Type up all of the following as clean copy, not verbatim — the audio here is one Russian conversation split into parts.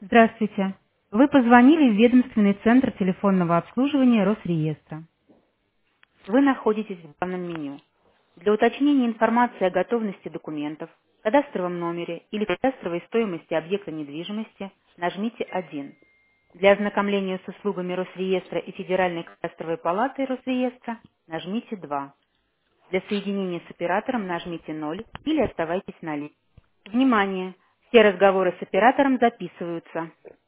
Здравствуйте. Вы позвонили в ведомственный центр телефонного обслуживания Росреестра. Вы находитесь в главном меню. Для уточнения информации о готовности документов, кадастровом номере или кадастровой стоимости объекта недвижимости нажмите 1. Для ознакомления с услугами Росреестра и Федеральной кадастровой палаты Росреестра нажмите 2. Для соединения с оператором нажмите 0 или оставайтесь на линии. Внимание! Все разговоры с оператором записываются.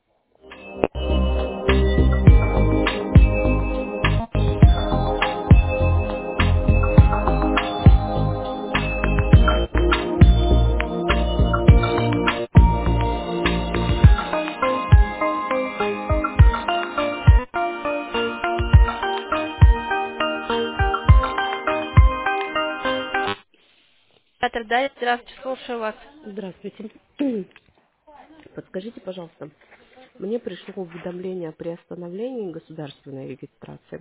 Петр, да, здравствуйте, слушаю вас. Здравствуйте. Подскажите, пожалуйста, мне пришло уведомление о приостановлении государственной регистрации.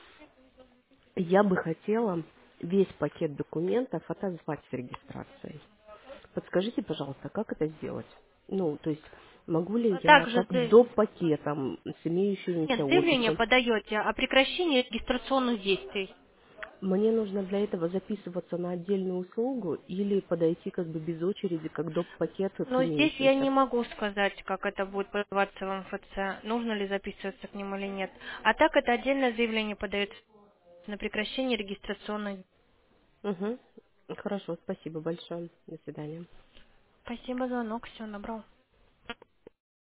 Я бы хотела весь пакет документов отозвать с регистрацией. Подскажите, пожалуйста, как это сделать? Ну, то есть, могу ли А я также как доп. Пакетом с имеющимися нет, заявление офисом? подаете о прекращении регистрационных действий. Мне нужно для этого записываться на отдельную услугу или подойти как бы без очереди, как доп. Пакет с Но здесь я имеющимся? не могу сказать, как это будет подаваться в МФЦ, нужно ли записываться к ним или нет. А так это отдельное заявление подается на прекращение регистрационных. Угу. Хорошо, спасибо большое. До свидания. Спасибо за звонок, всего доброго.